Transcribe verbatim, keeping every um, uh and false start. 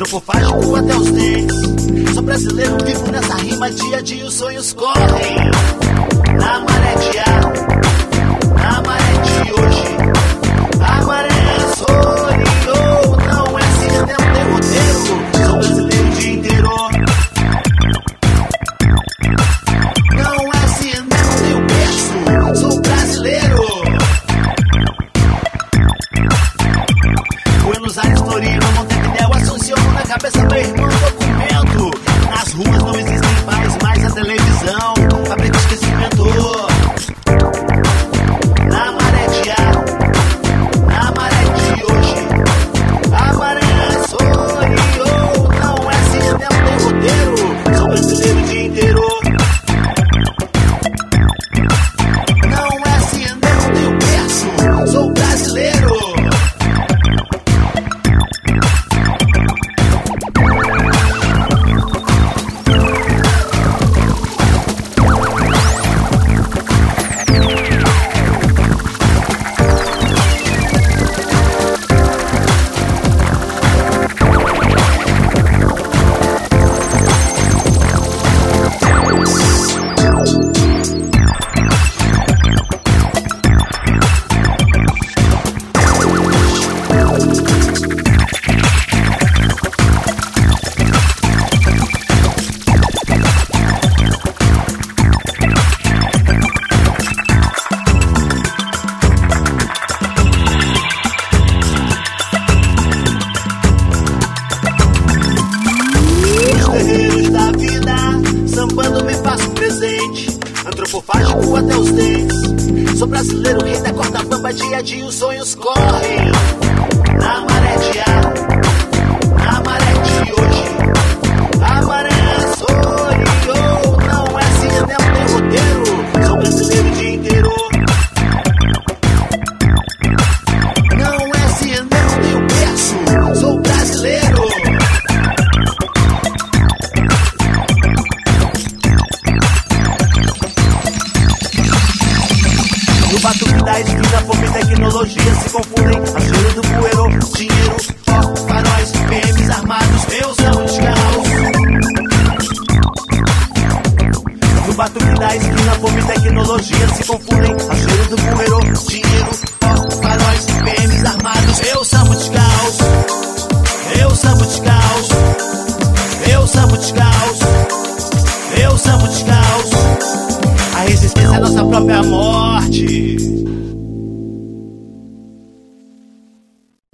antropofágico até os dentes. Sou brasileiro, vivo nessa rima, dia a dia os sonhos correm. Na maré de ar, na maré de hoje, a maré soleou, não é sistema de roteiro. Sou brasileiro o dia inteiro. Não é cinema nem o berço, sou brasileiro. Buenos Aires, Floripa, Montevidéu, Assunção, na cabeça meu irmão, documento. Nas ruas não existem pais, mais a televisão, fabricos que se inventou. Na maré de ar, na maré de hoje, a maré soleou, não é sistema nem roteiro. Sou brasileiro o dia inteiro. Não é cinema nem o berço, sou brasileiro. Sambando me faço presente, antropofágico até os dentes. Sou brasileiro, rei da corda bamba, dia a dia os sonhos correm. Na maré de ar, na maré de hoje, a maré soleou, não é cinema nem roteiro. Sou brasileiro o dia inteiro. Não é cinema nem o berço, sou brasileiro. No batuque da esquina, fome e tecnologia se confundem. A cheiro do poeiro, dinheiro, foco, faróis, P Ms armados, meus amos de caos. No batuque da esquina, fome e tecnologia se confundem. A cheiro do poeiro, dinheiro, foco, faróis, P Ms armados, eu samba de caos. Eu samba de caos. Eu samba de caos. Eu samba de caos. A resistência é nossa própria morte.